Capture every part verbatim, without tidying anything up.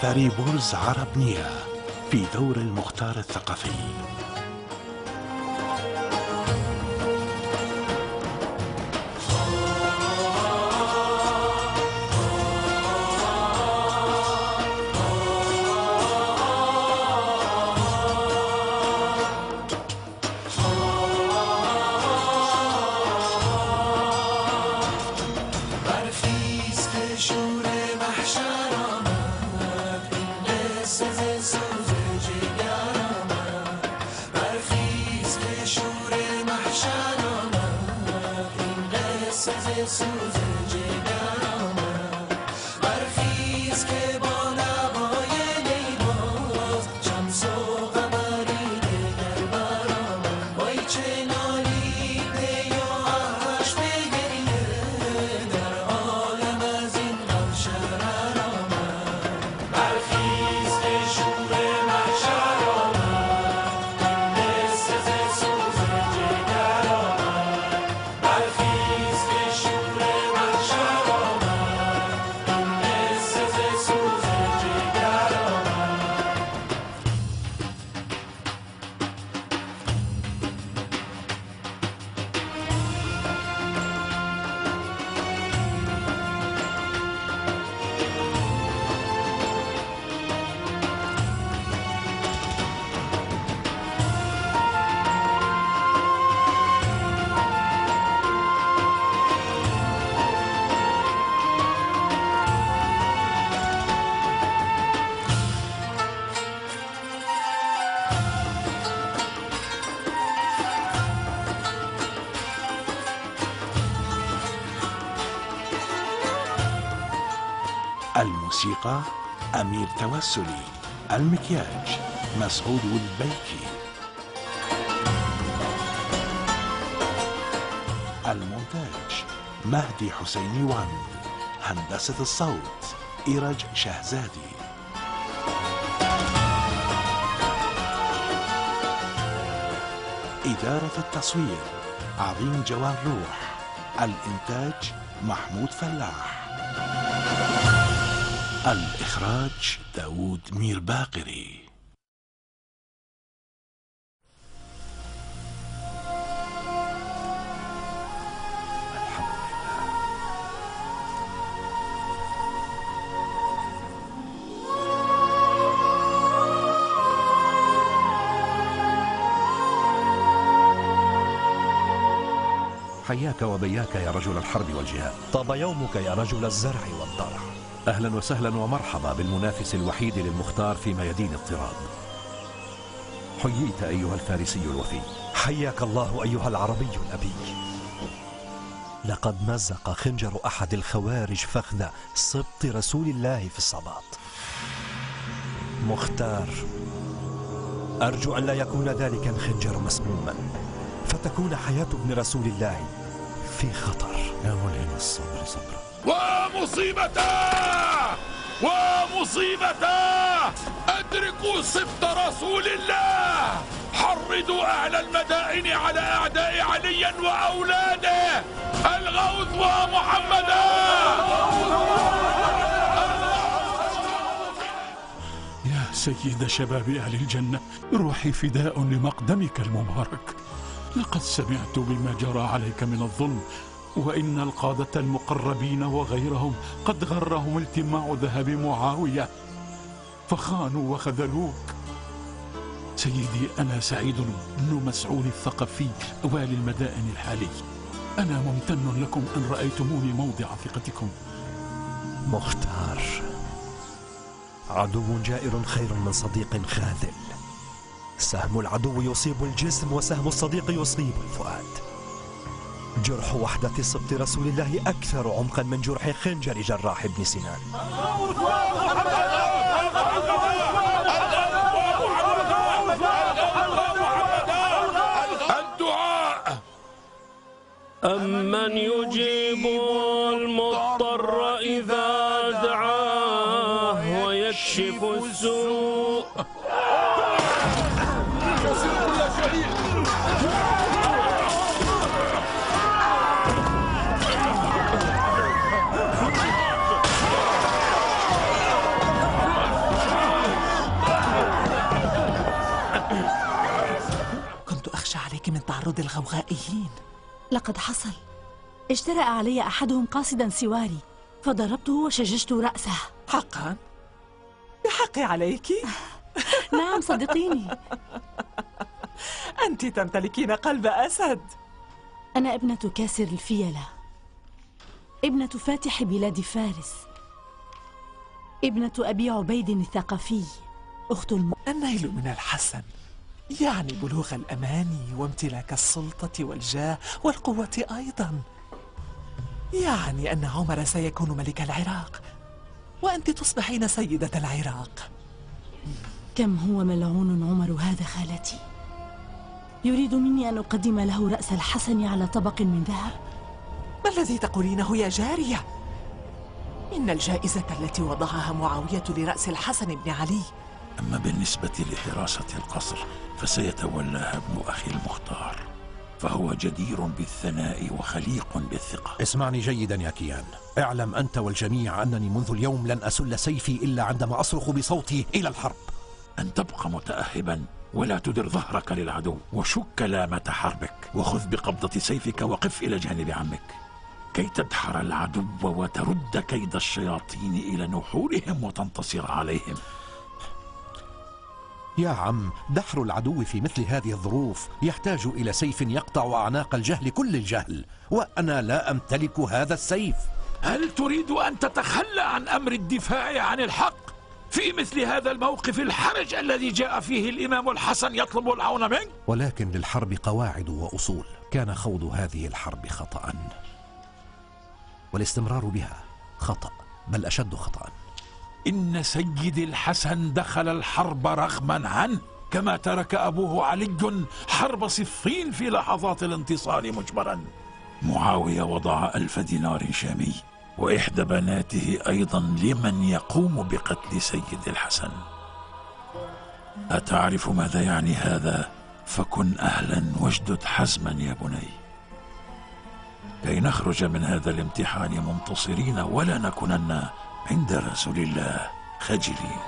أثري بورز عرب نيا في دور المختار الثقافي. الموسيقى أمير توسلي، المكياج مسعود البيكي، المونتاج مهدي حسيني وان، هندسة الصوت إيرج شهزادي، إدارة التصوير عظيم جوان روح، الإنتاج محمود فلاح، الإخراج داود مير باقري. الحمد لله. حياك وبياك يا رجل الحرب والجهاد. طاب يومك يا رجل الزرع والضرع. أهلا وسهلا ومرحبا بالمنافس الوحيد للمختار في ميادين الطراد. حييت أيها الفارسي الوفي. حياك الله أيها العربي الأبي. لقد مزق خنجر أحد الخوارج فخذ سبط رسول الله في الصباط. مختار، أرجو أن لا يكون ذلك الخنجر مسموما، فتكون حياة ابن رسول الله في خطر. يا ملهم الصبر صبرا. ومصيبته ومصيبته أدركوا سبط رسول الله، حرضوا أهل المدائن على أعداء علي وأولاده، الغوث ومحمدا. يا سيد شباب أهل الجنة، روحي فداء لمقدمك المبارك. لقد سمعت بما جرى عليك من الظلم، وإن القادة المقربين وغيرهم قد غرهم التماع ذهب معاوية فخانوا وخذلوك. سيدي، أنا سعيد بن مسعود الثقفي والي المدائن الحالي. أنا ممتن لكم أن رأيتموني موضع ثقتكم. مختار، عدو جائر خير من صديق خاذل. سهم العدو يصيب الجسم وسهم الصديق يصيب الفؤاد. جرح وحدة سبط رسول الله أكثر عمقا من جرح خنجر جراح بن سنان. الدعاء. أمن يجيب المضطر إذا دعاه ويكشف السوء. تمرد الغوغائيين. لقد حصل. اجترأ علي أحدهم قاصدا سواري، فضربته وشججت رأسه. حقا؟ بحق عليك؟ نعم صدقيني. أنت تمتلكين قلب أسد. أنا ابنة كاسر الفيلة، ابنة فاتح بلاد فارس، ابنة أبي عبيد الثقفي، أخت الم... النيل من الحسن يعني بلوغ الأماني وامتلاك السلطة والجاه والقوة أيضا. يعني أن عمر سيكون ملك العراق وأنت تصبحين سيدة العراق. كم هو ملعون عمر هذا خالتي. يريد مني أن أقدم له رأس الحسن على طبق من ذهب. ما الذي تقولينه يا جارية؟ إن الجائزة التي وضعها معاوية لرأس الحسن بن علي. أما بالنسبة لحراسة القصر فسيتولاها ابن أخي المختار، فهو جدير بالثناء وخليق بالثقة. اسمعني جيدا يا كيان، اعلم أنت والجميع أنني منذ اليوم لن أسل سيفي إلا عندما أصرخ بصوتي إلى الحرب. أن تبقى متأهبا ولا تدر ظهرك للعدو، وشك لامة حربك، وخذ بقبضة سيفك وقف إلى جانب عمك كي تدحر العدو وترد كيد الشياطين إلى نحورهم وتنتصر عليهم. يا عم، دحر العدو في مثل هذه الظروف يحتاج إلى سيف يقطع أعناق الجهل كل الجهل، وأنا لا أمتلك هذا السيف. هل تريد أن تتخلى عن أمر الدفاع عن الحق في مثل هذا الموقف الحرج الذي جاء فيه الإمام الحسن يطلب العون منك؟ ولكن للحرب قواعد وأصول، كان خوض هذه الحرب خطأ، والاستمرار بها خطأ، بل أشد خطأ. إن سيدي الحسن دخل الحرب رغما عنه، كما ترك أبوه علي حرب صفين في لحظات الانتصار مجبرا. معاوية وضع ألف دينار شامي وإحدى بناته أيضا لمن يقوم بقتل سيد الحسن. أتعرف ماذا يعني هذا؟ فكن أهلا واجدد حزما يا بني، كي نخرج من هذا الامتحان منتصرين ولا نكونن عند رسول الله خجلين.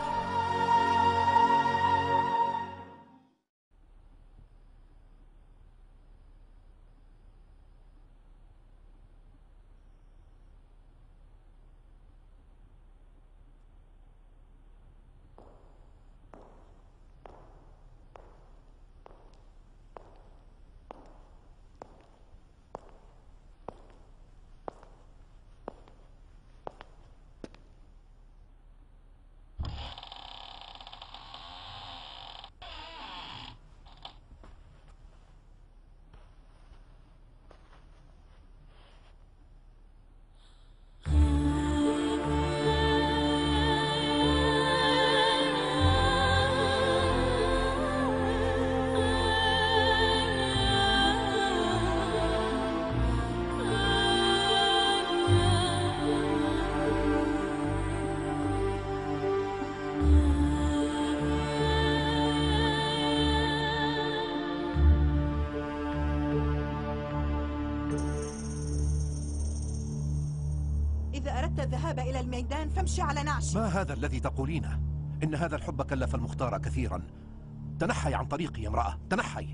إذا أردت الذهاب إلى الميدان فامشي على نعش. ما هذا الذي تقولينه؟ إن هذا الحب كلف المختار كثيرا. تنحي عن طريقي يا امرأة، تنحي.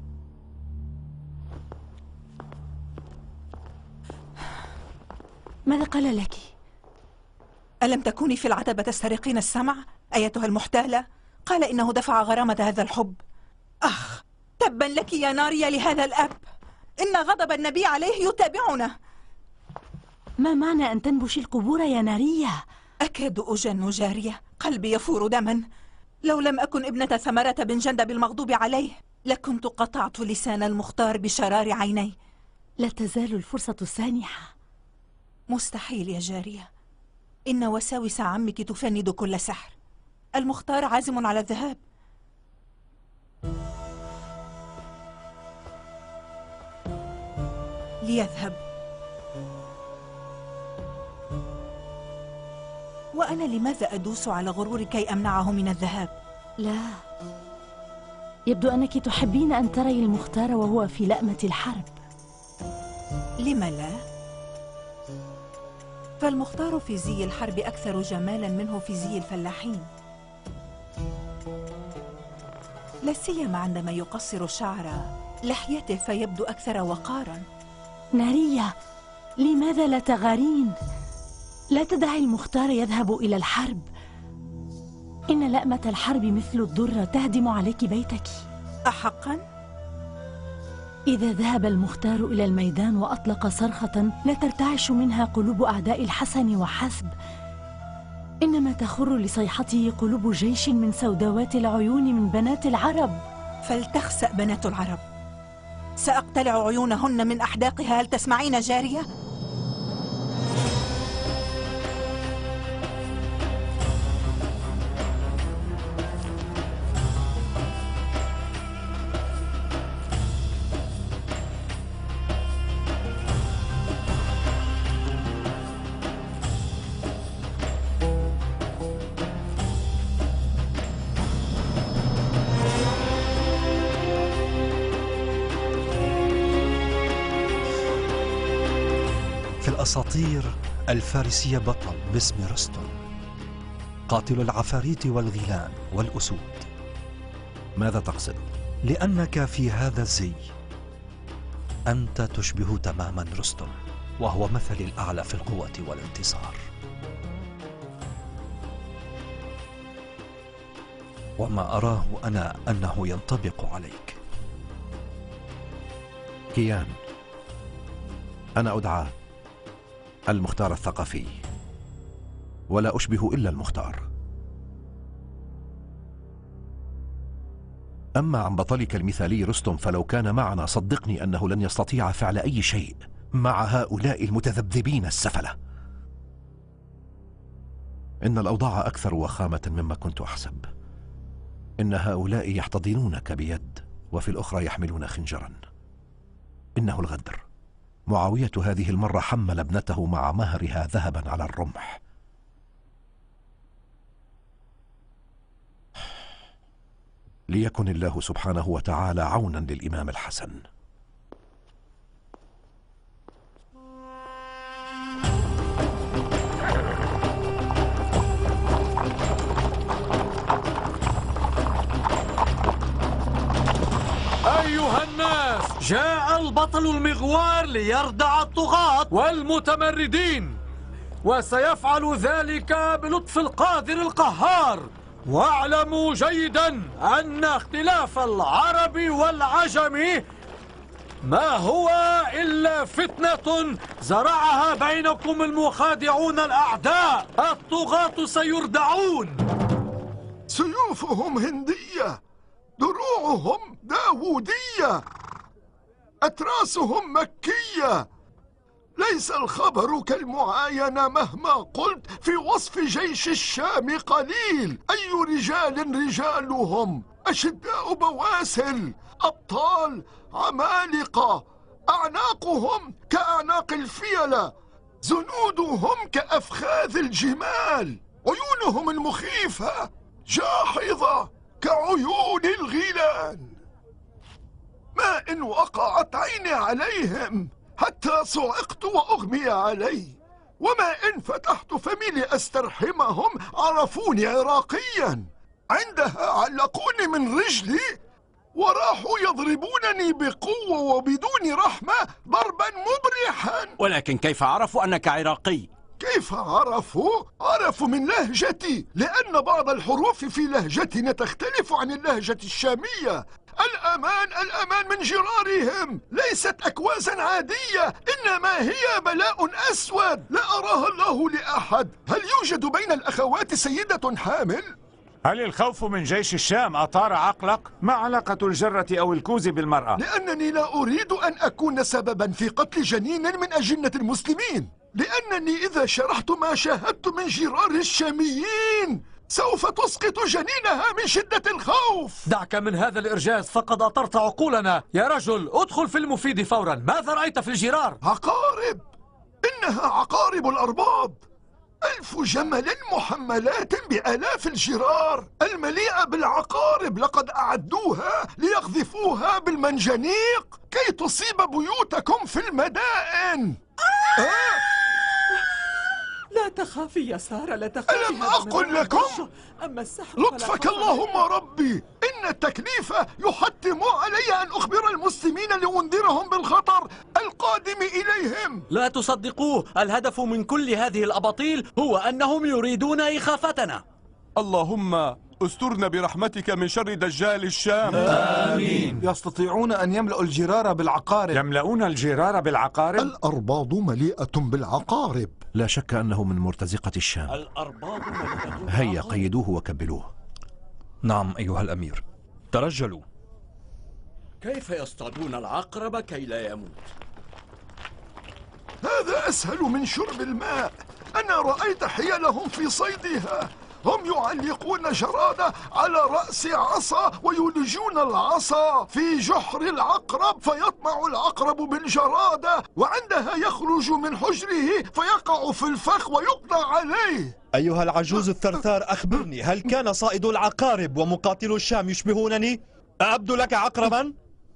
ماذا قال لك؟ ألم تكوني في العتبة تسترقين السمع أيتها المحتالة؟ قال إنه دفع غرامة هذا الحب. أخ، تبا لك يا ناريا لهذا الأب، إن غضب النبي عليه يتابعنا. ما معنى أن تنبشي القبور يا ناريا؟ أكاد أجن جارية، قلبي يفور دما. لو لم أكن ابنة ثمرة بن جندب المغضوب عليه لكنت قطعت لسان المختار بشرار عيني. لا تزال الفرصة سانحة. مستحيل يا جارية، إن وساوس عمك تفند كل سحر. المختار عازم على الذهاب. ليذهب، وأنا لماذا أدوس على غرور كي أمنعه من الذهاب؟ لا، يبدو أنك تحبين أن تري المختار وهو في لأمة الحرب. لم لا؟ فالمختار في زي الحرب أكثر جمالا منه في زي الفلاحين، لا سيما عندما يقصر الشعر لحيته فيبدو أكثر وقارا. نارية، لماذا لا تغارين؟ لا تدعي المختار يذهب إلى الحرب. إن لأمة الحرب مثل الضرة تهدم عليك بيتك. أحقا؟ إذا ذهب المختار إلى الميدان وأطلق صرخة لا ترتعش منها قلوب أعداء الحسن وحسب، إنما تخر لصيحته قلوب جيش من سوداوات العيون من بنات العرب. فلتخسأ بنات العرب، سأقتلع عيونهن من أحداقها. هل تسمعين جارية؟ في الأساطير الفارسية بطل باسم رستم، قاتل العفاريت والغيلان والأسود. ماذا تقصد؟ لأنك في هذا الزي أنت تشبه تماما رستم، وهو مثلي الأعلى في القوة والانتصار. وما أراه أنا أنه ينطبق عليك. كيان، أنا أدعى المختار الثقفي، ولا أشبه إلا المختار. أما عن بطلك المثالي رستم فلو كان معنا صدقني أنه لن يستطيع فعل أي شيء مع هؤلاء المتذبذبين السفلة. إن الأوضاع أكثر وخامة مما كنت أحسب. إن هؤلاء يحتضنونك بيد وفي الأخرى يحملون خنجرا. إنه الغدر. معاوية هذه المرة حمل ابنته مع مهرها ذهبا على الرمح. ليكن الله سبحانه وتعالى عونا للإمام الحسن. أيها الناس، جاء البطل المغوار ليردع الطغاة والمتمردين، وسيفعل ذلك بلطف القادر القهار. واعلموا جيدا أن اختلاف العرب والعجم ما هو إلا فتنة زرعها بينكم المخادعون الأعداء. الطغاة سيردعون. سيوفهم هندية، دروعهم داوودية، أتراسهم مكية. ليس الخبر كالمعاينة مهما قلت في وصف جيش الشام قليل. أي رجال رجالهم، أشداء بواسل، أبطال عمالقة، أعناقهم كأعناق الفيلة، زنودهم كأفخاذ الجمال، عيونهم المخيفة جاحظة كعيون الغيلان. ما إن وقعت عيني عليهم حتى صعقت وأغمي علي، وما إن فتحت فمي لأسترحمهم عرفوني عراقيا. عندها علقوني من رجلي وراحوا يضربونني بقوة وبدون رحمة ضربا مبرحا. ولكن كيف عرفوا أنك عراقي؟ كيف عرفوا؟ عرفوا من لهجتي، لأن بعض الحروف في لهجتنا تختلف عن اللهجة الشامية. الأمان الأمان من جرارهم، ليست أكوازا عادية، إنما هي بلاء أسود لا أراها الله لأحد. هل يوجد بين الأخوات سيدة حامل؟ هل الخوف من جيش الشام أطار عقلك؟ ما علاقة الجرة أو الكوز بالمرأة؟ لأنني لا أريد أن أكون سببا في قتل جنين من أجنة المسلمين، لأنني إذا شرحت ما شاهدت من جرار الشاميين سوف تسقط جنينها من شدة الخوف. دعك من هذا الإرجاز، فقد أطرت عقولنا. يا رجل، ادخل في المفيد فورا. ماذا رأيت في الجرار؟ عقارب، إنها عقارب الأرباب. ألف جمل محملات بآلاف الجرار المليئة بالعقارب. لقد أعدوها ليقذفوها بالمنجنيق كي تصيب بيوتكم في المدائن. آه؟ لا تخافي يا سارة، لا تخافي. ألم أقل لكم؟ أما السحر لطفك اللهم ربي، إن إن التكليف يحتم علي أن أخبر المسلمين لأنذرهم بالخطر القادم إليهم. لا تصدقوه، الهدف من كل هذه الأباطيل هو أنهم يريدون إخافتنا. اللهم استرنا برحمتك من شر دجال الشام. آمين. يستطيعون أن يملأوا الجرار بالعقارب. يملؤون الجرار بالعقارب؟ الأرباض مليئة بالعقارب. لا شك أنه من مرتزقة الشام. الأرباض مليئة. هيا قيدوه وكبلوه. نعم أيها الأمير، ترجلوا. كيف يصطادون العقرب كي لا يموت؟ هذا أسهل من شرب الماء. أنا رأيت حيلهم في صيدها. هم يعلقون جرادة على رأس عصا ويلجون العصا في جحر العقرب فيطمع العقرب بالجرادة، وعندها يخرج من حجره فيقع في الفخ ويقضى عليه. أيها العجوز الثرثار، أخبرني، هل كان صائد العقارب ومقاتل الشام يشبهونني؟ أعبد لك عقربا؟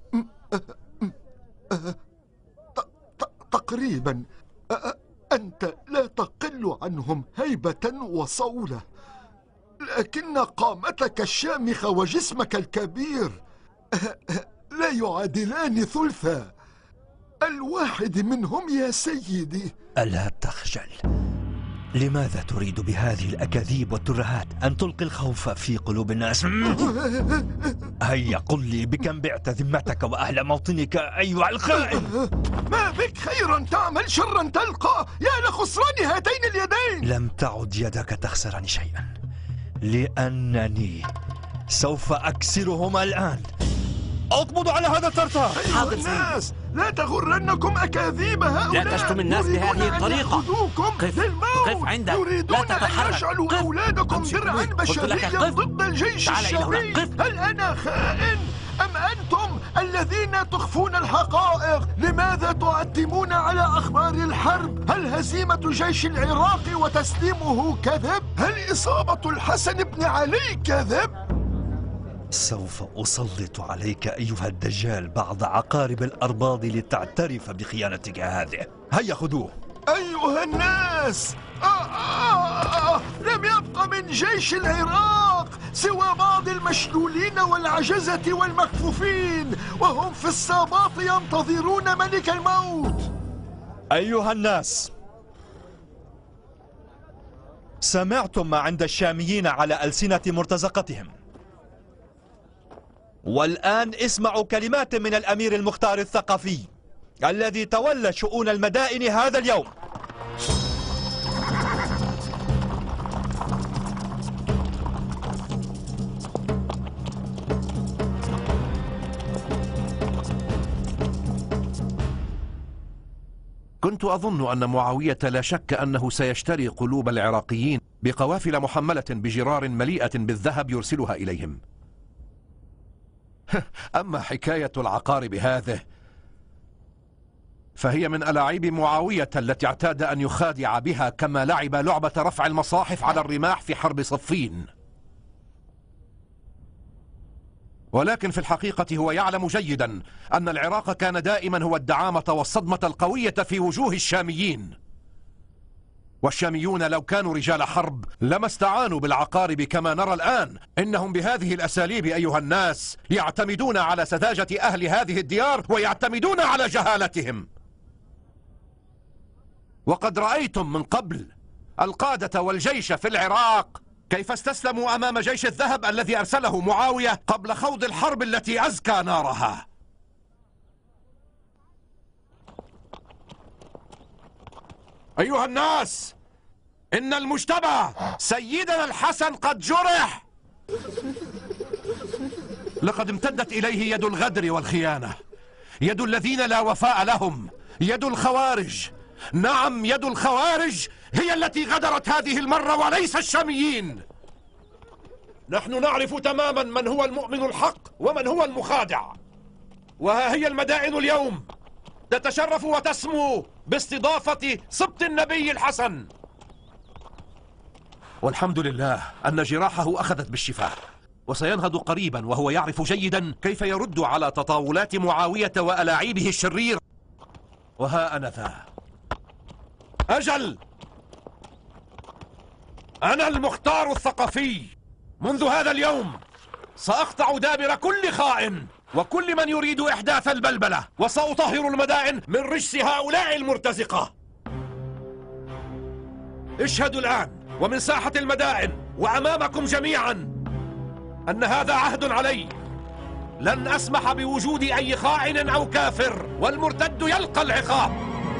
تقريبا. أنت لا تقل عنهم هيبة وصولة، لكن قامتك الشامخة وجسمك الكبير لا يعادلان ثلثا الواحد منهم يا سيدي. ألا تخجل؟ لماذا تريد بهذه الأكاذيب والترهات أن تلقي الخوف في قلوب الناس؟ هيا قل لي، بكم بعت ذمتك وأهل موطنك أيها الخائن؟ ما بك خيرا تعمل شرا تلقى، يا لخسران هاتين اليدين. لم تعد يدك تخسرني شيئا، لأنني سوف أكسرهما الآن. اقبضوا على هذا الثرثار. أيها الناس، لا تغرنكم أكاذيب هؤلاء. لا تشتم الناس بهذه الطريقة. قف قف عندك، يريدون لا تتحرك. أن يجعلوا أولادكم درعا بشريا ضد الجيش الشرعي. هل أنا خائن أم أنتم الذين تخفون الحقائق؟ لماذا تعتمون على أخبار الحرب؟ هل هزيمة جيش العراق وتسليمه كذب؟ هل إصابة الحسن بن علي كذب؟ سوف أسلط عليك أيها الدجال بعض عقارب الأرباض لتعترف بخيانتك هذه. هيا خذوه. أيها الناس، آه آه آه لم يبق من جيش العراق سوى بعض المشلولين والعجزة والمكفوفين، وهم في الساباط ينتظرون ملك الموت. أيها الناس، سمعتم ما عند الشاميين على ألسنة مرتزقتهم، والآن اسمعوا كلمات من الأمير المختار الثقفي الذي تولى شؤون المدائن هذا اليوم. كنت أظن أن معاوية لا شك أنه سيشتري قلوب العراقيين بقوافل محملة بجرار مليئة بالذهب يرسلها إليهم. أما حكاية العقارب هذه فهي من ألاعيب معاوية التي اعتاد أن يخادع بها كما لعب لعبة رفع المصاحف على الرماح في حرب صفين. ولكن في الحقيقة هو يعلم جيدا أن العراق كان دائما هو الدعامة والصدمة القوية في وجوه الشاميين، والشاميون لو كانوا رجال حرب لما استعانوا بالعقارب كما نرى الآن. إنهم بهذه الأساليب أيها الناس يعتمدون على سذاجة أهل هذه الديار ويعتمدون على جهالتهم. وقد رأيتم من قبل القادة والجيش في العراق كيف استسلموا أمام جيش الذهب الذي أرسله معاوية قبل خوض الحرب التي أزكى نارها. أيها الناس، إن المجتبى سيدنا الحسن قد جرح. لقد امتدت إليه يد الغدر والخيانة، يد الذين لا وفاء لهم، يد الخوارج. نعم، يد الخوارج هي التي غدرت هذه المرة وليس الشاميين. نحن نعرف تماما من هو المؤمن الحق ومن هو المخادع، وها هي المدائن اليوم تتشرف وتسمو باستضافة سبط النبي الحسن. والحمد لله أن جراحه أخذت بالشفاء، وسينهض قريبا، وهو يعرف جيدا كيف يرد على تطاولات معاوية وألاعيبه الشرير. وها أنا ذا. أجل، أنا المختار الثقفي. منذ هذا اليوم سأقطع دابر كل خائن وكل من يريد إحداث البلبلة، وسأطهر المدائن من رجس هؤلاء المرتزقة. اشهدوا الآن ومن ساحة المدائن وأمامكم جميعا أن هذا عهد علي، لن أسمح بوجود أي خائن أو كافر، والمرتد يلقى العقاب.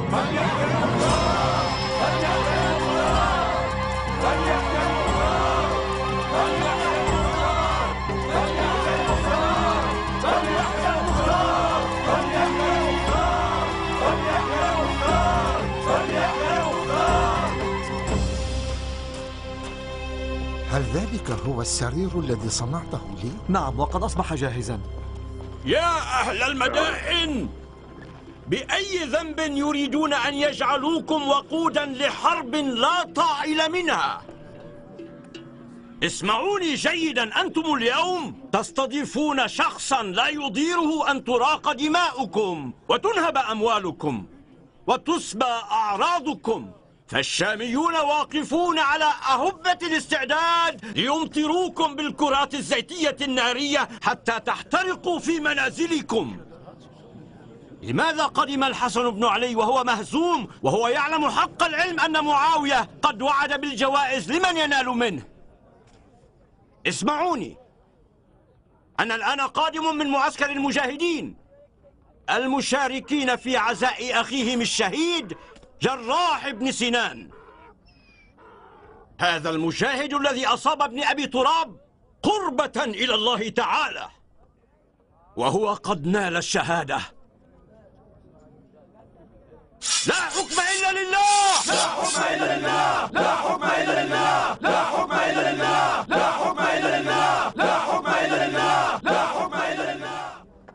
هل ذلك هو السرير الذي صنعته لي؟ نعم، وقد أصبح جاهزا. يا أهل المدائن، بأي ذنب يريدون أن يجعلوكم وقودا لحرب لا طائل منها؟ اسمعوني جيدا، أنتم اليوم تستضيفون شخصا لا يضيره أن تراق دماؤكم وتنهب أموالكم وتسبى أعراضكم، فالشاميون واقفون على أهبة الاستعداد ليمطروكم بالكرات الزيتية النارية حتى تحترقوا في منازلكم. لماذا قدم الحسن بن علي وهو مهزوم وهو يعلم حق العلم أن معاوية قد وعد بالجوائز لمن ينال منه؟ اسمعوني، أنا الآن قادم من معسكر المجاهدين المشاركين في عزاء أخيهم الشهيد جراح بن سنان، هذا المجاهد الذي أصاب ابن أبي تراب قربة إلى الله تعالى، وهو قد نال الشهادة. لا حكم إلا لله، لا حكم إلا لله، لا حكم إلا لله، لا حكم إلا لله، لا حكم إلا لله، لا حكم إلا لله، لا حكم إلا لله.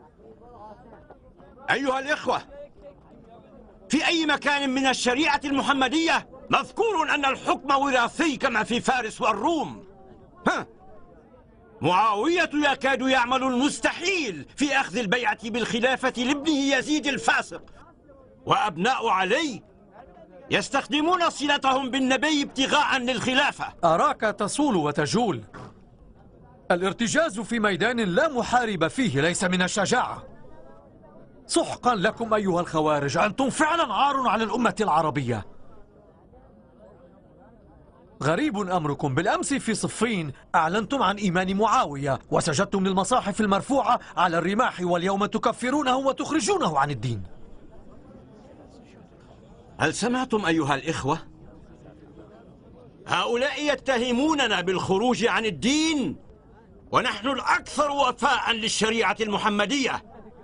أيها الإخوة، في أي مكان من الشريعة المحمدية مذكور أن الحكم وراثي كما في فارس والروم؟ ها، معاوية يكاد يعمل المستحيل في أخذ البيعة بالخلافة لابنه يزيد الفاسق، وأبناء علي يستخدمون صلتهم بالنبي ابتغاء للخلافة. أراك تصول وتجول. الارتجاز في ميدان لا محارب فيه ليس من الشجاعة. سحقا لكم أيها الخوارج، أنتم فعلا عار على الأمة العربية. غريب أمركم، بالأمس في صفين أعلنتم عن إيمان معاوية وسجدتم للمصاحف المرفوعة على الرماح، واليوم تكفرونه وتخرجونه عن الدين. هل سمعتم أيها الإخوة؟ هؤلاء يتهموننا بالخروج عن الدين، ونحن الأكثر وفاء للشريعة المحمدية.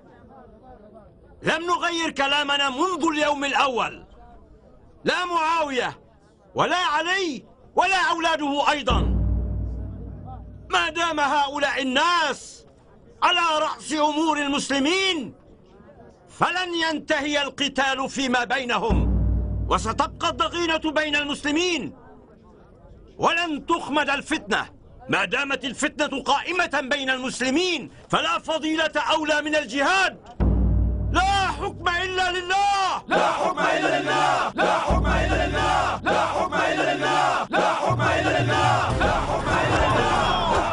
لم نغير كلامنا منذ اليوم الأول، لا معاوية ولا علي ولا أولاده أيضا. ما دام هؤلاء الناس على رأس أمور المسلمين فلن ينتهي القتال فيما بينهم، وستبقى الضغينة بين المسلمين، ولن تخمد الفتنة. ما دامت الفتنة قائمة بين المسلمين فلا فضيلة أولى من الجهاد. لا حكم إلا لله، لا حكم إلا لله، لا حكم إلا لله، لا حكم إلا لله، لا حكم إلا لله، لا حكم إلا لله.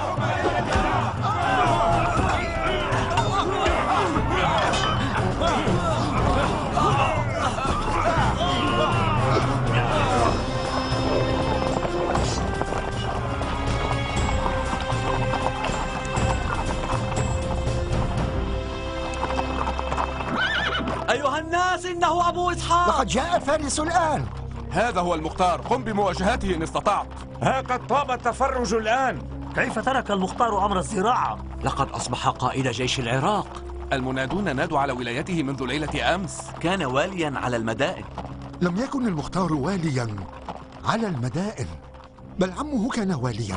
أيها الناس، إنه أبو إسحاق. لقد جاء الفارس الآن. هذا هو المختار، قم بمواجهته إن استطعت. ها قد طاب التفرج الآن. كيف ترك المختار أمر الزراعة؟ لقد أصبح قائد جيش العراق. المنادون نادوا على ولايته منذ ليلة أمس. كان واليا على المدائن. لم يكن المختار واليا على المدائن، بل عمه كان واليا.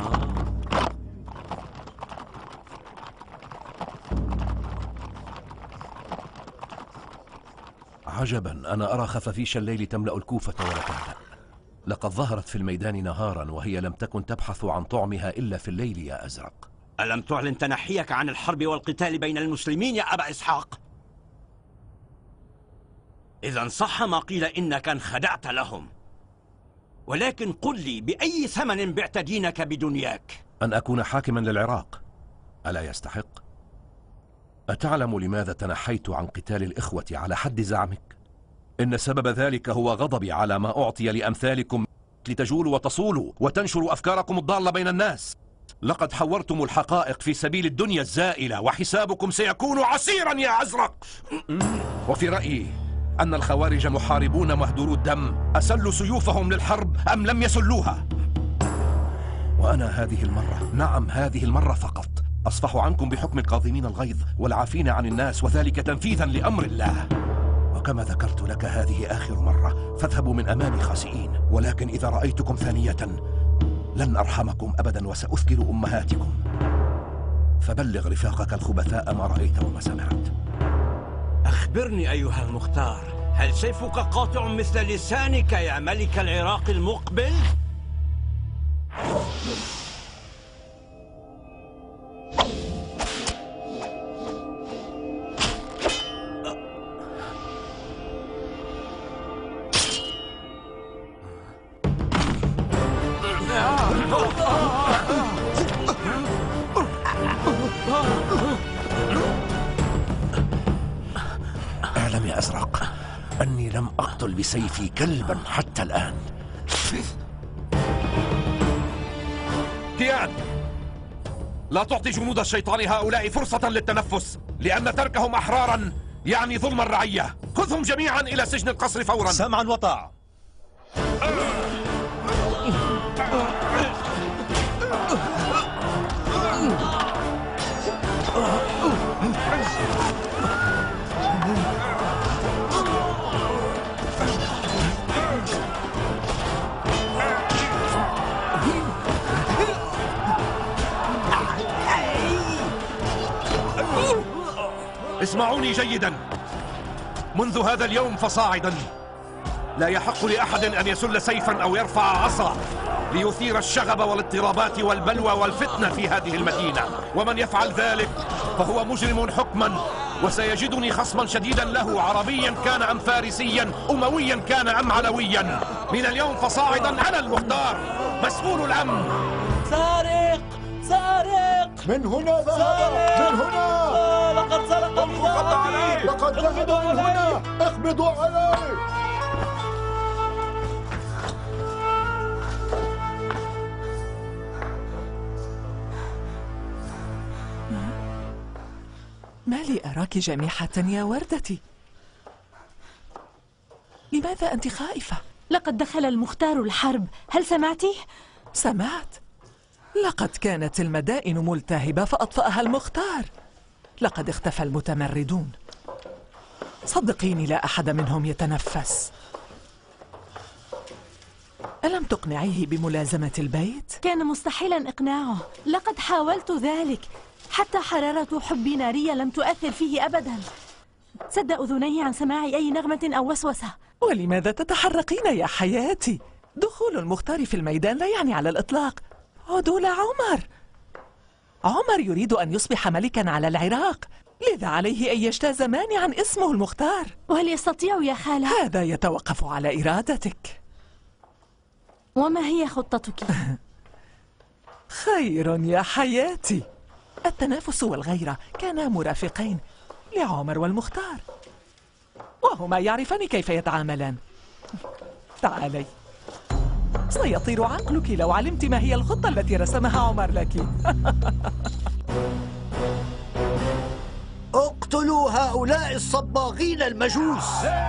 عجبا، أنا أرى خفافيش الليل تملأ الكوفة ولا تهدأ. لقد ظهرت في الميدان نهارا وهي لم تكن تبحث عن طعمها إلا في الليل يا أزرق. ألم تعلن تنحيك عن الحرب والقتال بين المسلمين يا أبا إسحاق؟ إذا صح ما قيل إنك انخدعت لهم، ولكن قل لي بأي ثمن بعت دينك بدنياك؟ أن أكون حاكما للعراق. ألا يستحق؟ أتعلم لماذا تنحيت عن قتال الإخوة على حد زعمك؟ إن سبب ذلك هو غضبي على ما أعطي لأمثالكم لتجولوا وتصولوا وتنشروا أفكاركم الضالة بين الناس. لقد حورتم الحقائق في سبيل الدنيا الزائلة، وحسابكم سيكون عسيرا يا أزرق. وفي رأيي أن الخوارج محاربون مهدورو الدم، أسلوا سيوفهم للحرب أم لم يسلوها؟ وأنا هذه المرة، نعم هذه المرة فقط، أصفح عنكم بحكم القاضمين الغيظ والعافين عن الناس، وذلك تنفيذا لأمر الله. وكما ذكرت لك هذه آخر مرة، فاذهبوا من أمامي خاسئين، ولكن إذا رأيتكم ثانية لن أرحمكم أبدا وسأثكل أمهاتكم. فبلغ رفاقك الخبثاء ما رأيت وما سمعت. أخبرني أيها المختار، هل سيفك قاطع مثل لسانك يا ملك العراق المقبل؟ اعلم يا أزرق أني لم أقتل بسيفي كلبا حتى الآن. كيان، لا تعطي جنود الشيطان هؤلاء فرصة للتنفس، لأن تركهم أحرارا يعني ظلم الرعية. خذهم جميعا إلى سجن القصر فورا. سمعا وطاعة. اسمعوني جيدا، منذ هذا اليوم فصاعدا لا يحق لأحد أن يسل سيفا أو يرفع عصا ليثير الشغب والاضطرابات والبلوى والفتنة في هذه المدينة، ومن يفعل ذلك فهو مجرم حكما، وسيجدني خصما شديدا له، عربيا كان أم فارسيا، أمويا كان أم علويا. من اليوم فصاعدا أنا المختار مسؤول الأمن. سارق سارق من هنا ذهب، من هنا لقد سرق بضاعتي، لقد ذهب من هنا، اقبضوا عليه. ما لي أراك جميحة يا وردتي؟ لماذا أنت خائفة؟ لقد دخل المختار الحرب، هل سمعتي؟ سمعت. لقد كانت المدائن ملتهبة فأطفأها المختار. لقد اختفى المتمردون، صدقيني لا أحد منهم يتنفس. ألم تقنعيه بملازمة البيت؟ كان مستحيلا إقناعه، لقد حاولت ذلك، حتى حرارة حبي نارية لم تؤثر فيه أبدا. سد أذنيه عن سماع أي نغمة أو وسوسة. ولماذا تتحرقين يا حياتي؟ دخول المختار في الميدان لا يعني على الإطلاق عدول عمر. عمر يريد أن يصبح ملكا على العراق، لذا عليه أن يجتاز مانعا اسمه المختار. وهل يستطيع يا خالة؟ هذا يتوقف على إرادتك. وما هي خطتك؟ خير يا حياتي. التنافس والغيرة كانا مرافقين لعمر والمختار، وهما يعرفان كيف يتعاملان. تعالي، سيطير عقلك لو علمت ما هي الخطة التي رسمها عمر لك. اقتلوا هؤلاء الصباغين المجوس.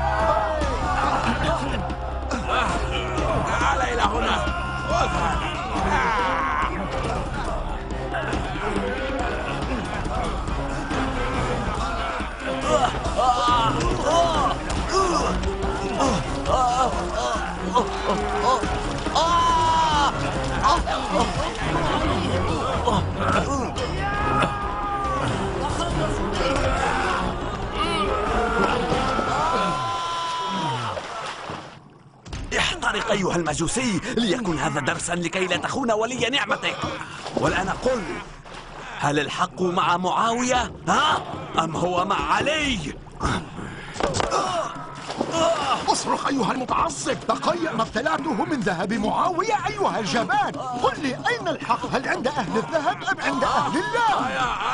تعال إلى هنا. احترق أيها المجوسي، ليكن هذا درسا لكي لا تخون ولي نعمتك. والآن قل، هل الحق مع معاوية ها؟ أم هو مع علي؟ اصرخ أيها المتعصب، تخيل ما ابتلعته من ذهب معاوية أيها الجبان. قل لي أين الحق؟ هل عند أهل الذهب أم عند أهل الله؟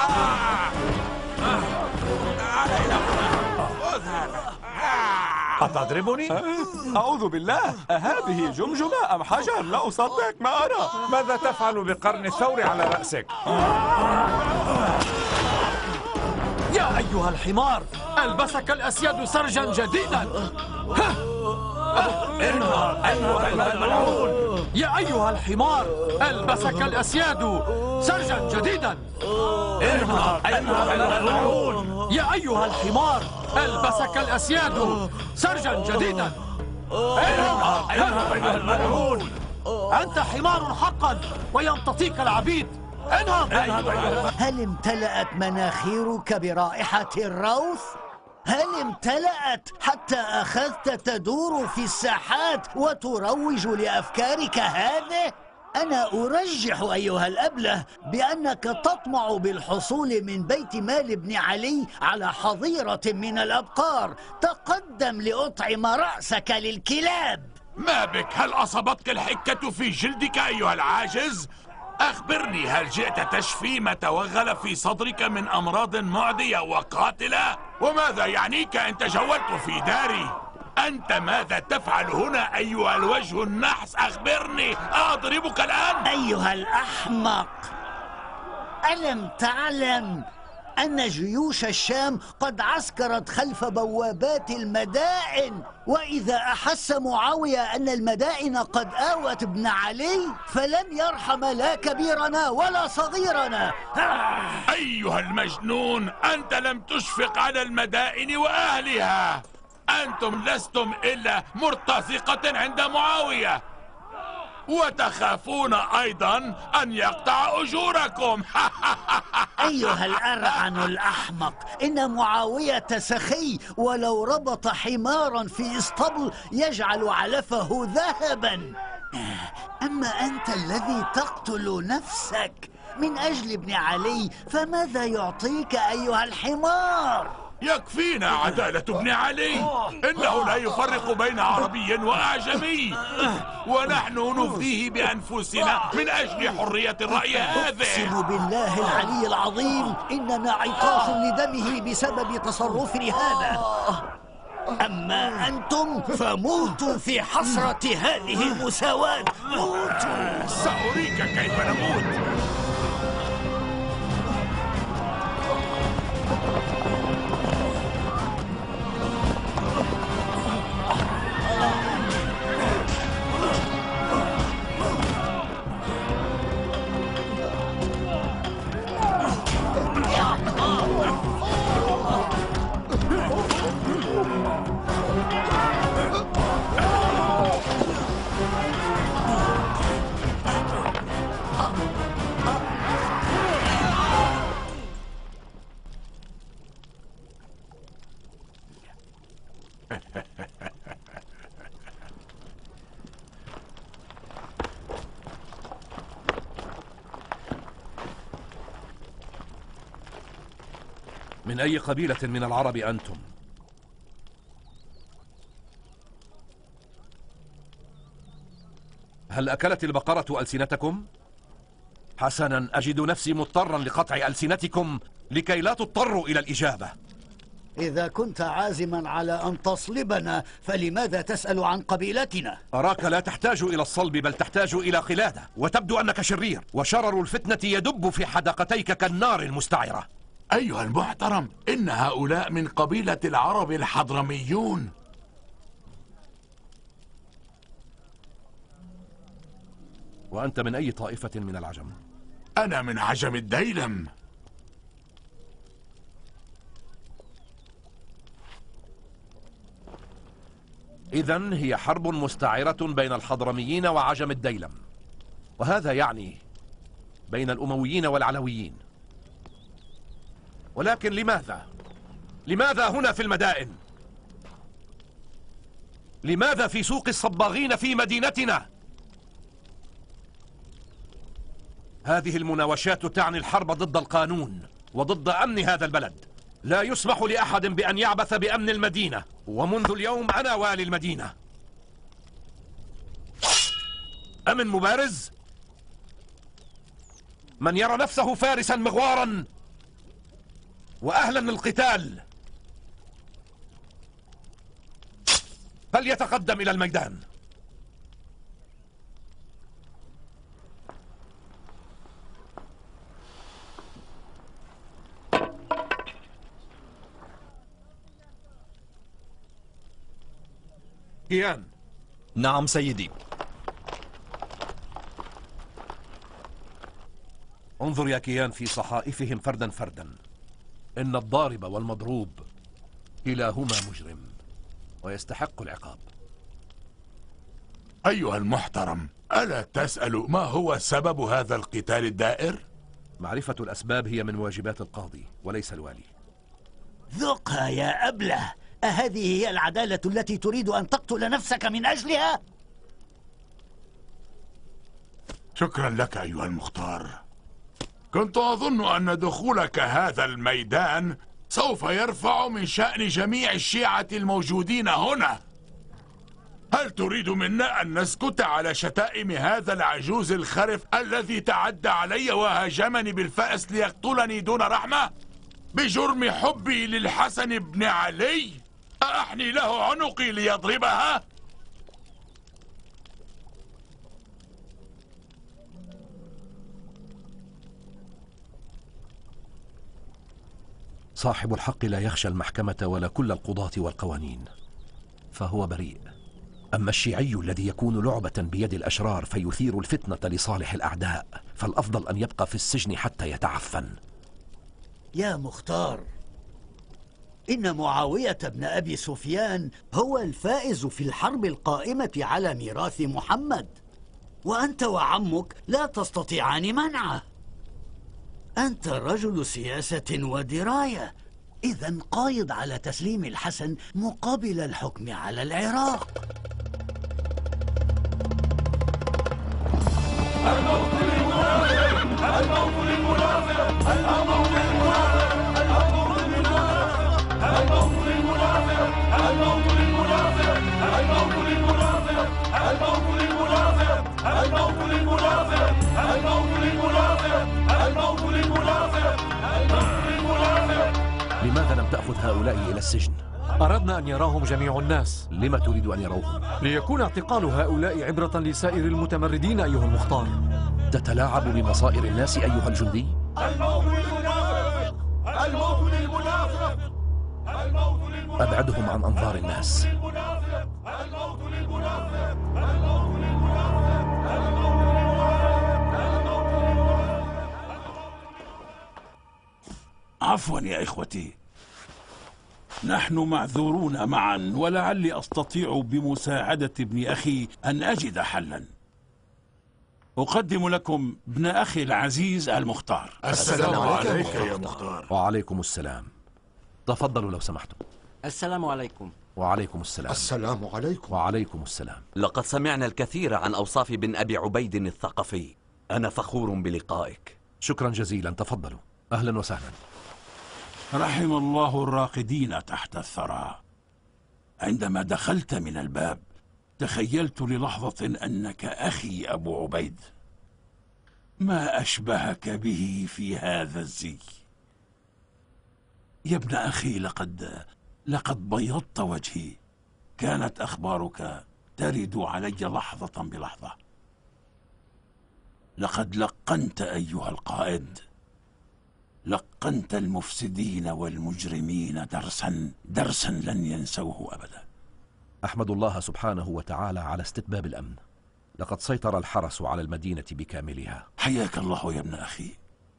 أتضربني؟ أعوذ بالله، أهذه جمجمة أم حجر؟ لا أصدق ما أرى. ماذا تفعل بقرن الثور على رأسك؟ يا أيها الحمار، ألبسك الأسياد سرجا جديدا. يا أيها الحمار، ألبسك الأسياد سرجا جديدا. يا أيها الحمار، ألبسك الأسياد سرجا جديدا. أنت حمار حقا ويمتطيك العبيد. انهض. هل امتلأت مناخيرك برائحة الروث؟ هل امتلأت حتى أخذت تدور في الساحات وتروج لأفكارك هذه؟ أنا أرجح أيها الأبله بأنك تطمع بالحصول من بيت مال ابن علي على حظيرة من الأبقار. تقدم لأطعم رأسك للكلاب. ما بك؟ هل أصابتك الحكة في جلدك أيها العاجز؟ أخبرني، هل جئت تشفي ما توغل في صدرك من أمراض معدية وقاتلة؟ وماذا يعنيك أن تجولت في داري؟ أنت ماذا تفعل هنا أيها الوجه النحس؟ أخبرني، أضربك الآن؟ أيها الأحمق، ألم تعلم أن جيوش الشام قد عسكرت خلف بوابات المدائن؟ وإذا أحس معاوية أن المدائن قد آوت ابن علي فلم يرحم لا كبيرنا ولا صغيرنا. أيها المجنون، أنت لم تشفق على المدائن وأهلها. أنتم لستم إلا مرتزقة عند معاوية، وتخافون أيضا أن يقطع أجوركم. أيها الأرعن الأحمق، إن معاوية سخي، ولو ربط حمارا في اسطبل يجعل علفه ذهبا. أما أنت الذي تقتل نفسك من أجل ابن علي، فماذا يعطيك أيها الحمار؟ يكفينا عدالة ابن علي، إنه لا يفرق بين عربي وأعجمي، ونحن نفديه بأنفسنا من أجل حرية الرأي هذه. أقسم بالله العلي العظيم إننا عطاش لدمه بسبب تصرفنا هذا. أما أنتم فموتوا في حسرة هذه المساواة. موتوا. سأريك كيف نموت. من أي قبيلة من العرب أنتم؟ هل أكلت البقرة ألسنتكم؟ حسنا، أجد نفسي مضطرا لقطع ألسنتكم لكي لا تضطروا إلى الإجابة. إذا كنت عازما على أن تصلبنا فلماذا تسأل عن قبيلتنا؟ أراك لا تحتاج إلى الصلب، بل تحتاج إلى قلادة، وتبدو أنك شرير، وشرر الفتنة يدب في حدقتيك كالنار المستعرة. أيها المحترم، إن هؤلاء من قبيلة العرب الحضرميون. وأنت من أي طائفة من العجم؟ أنا من عجم الديلم. إذن هي حرب مستعرة بين الحضرميين وعجم الديلم، وهذا يعني بين الأمويين والعلويين. ولكن لماذا؟ لماذا هنا في المدائن؟ لماذا في سوق الصباغين في مدينتنا؟ هذه المناوشات تعني الحرب ضد القانون وضد أمن هذا البلد. لا يسمح لأحد بأن يعبث بأمن المدينة، ومنذ اليوم أنا والي المدينة. أمن مبارز؟ من يرى نفسه فارسا مغوارا وأهلا للقتال فليتقدم إلى الميدان. كيان. نعم سيدي. انظر يا كيان في صحائفهم فردا فردا. إن الضارب والمضروب كلاهما مجرم ويستحق العقاب. أيها المحترم، ألا تسأل ما هو سبب هذا القتال الدائر؟ معرفة الأسباب هي من واجبات القاضي وليس الوالي. ذقها يا أبله. أهذه هي العدالة التي تريد أن تقتل نفسك من أجلها؟ شكرا لك أيها المختار. كنت أظن أن دخولك هذا الميدان سوف يرفع من شأن جميع الشيعة الموجودين هنا. هل تريد منا أن نسكت على شتائم هذا العجوز الخرف الذي تعدى علي وهاجمني بالفأس ليقتلني دون رحمة؟ بجرم حبي للحسن بن علي أأحني له عنقي ليضربها؟ صاحب الحق لا يخشى المحكمة ولا كل القضاة والقوانين، فهو بريء. أما الشيعي الذي يكون لعبة بيد الأشرار فيثير الفتنة لصالح الأعداء فالأفضل أن يبقى في السجن حتى يتعفن. يا مختار، إن معاوية بن أبي سفيان هو الفائز في الحرب القائمة على ميراث محمد، وأنت وعمك لا تستطيعان منعه. أنت رجل سياسة ودراية، إذن قايض على تسليم الحسن مقابل الحكم على العراق. الموت للمنافق، الموت للمنافق، الموت للمنافق، الموت للمنافق، الموت للمنافق، الموت للمنافق، الموت للمنافق، الموت للمنافق، الموت للمنافق، الموت للمنافق، الموت للمنافق، الموت للمنافق. لماذا لم تأخذ هؤلاء إلى السجن؟ أردنا أن يراهم جميع الناس. لما تريد أن يروهم؟ ليكون اعتقال هؤلاء عبرة لسائر المتمردين أيها المختار. تتلاعب بمصائر الناس أيها الجندي؟ الموت للمنافق، الموت للمنافق، الموت للمنافق. أبعدهم عن أنظار الناس. الموت للمنافق، الموت للمنافق. عفوا يا إخوتي، نحن معذورون معا، ولعلي أستطيع بمساعدة ابن أخي أن أجد حلا. أقدم لكم ابن أخي العزيز المختار. السلام عليك يا مختار. وعليكم السلام. تفضلوا لو سمحتم. السلام عليكم. وعليكم السلام. السلام عليكم. وعليكم السلام. لقد سمعنا الكثير عن أوصاف بن أبي عبيد الثقفي. أنا فخور بلقائك. شكرا جزيلا. تفضلوا. أهلا وسهلا. رحم الله الراقدين تحت الثرى. عندما دخلت من الباب تخيلت للحظة أنك أخي أبو عبيد. ما أشبهك به في هذا الزي. يا ابن أخي، لقد لقد بيضت وجهي. كانت أخبارك ترد علي لحظة بلحظة. لقد لقنت أيها القائد، لقنت المفسدين والمجرمين درسا درسا لن ينسوه أبدا. أحمد الله سبحانه وتعالى على استتباب الأمن. لقد سيطر الحرس على المدينة بكاملها. حياك الله يا ابن أخي.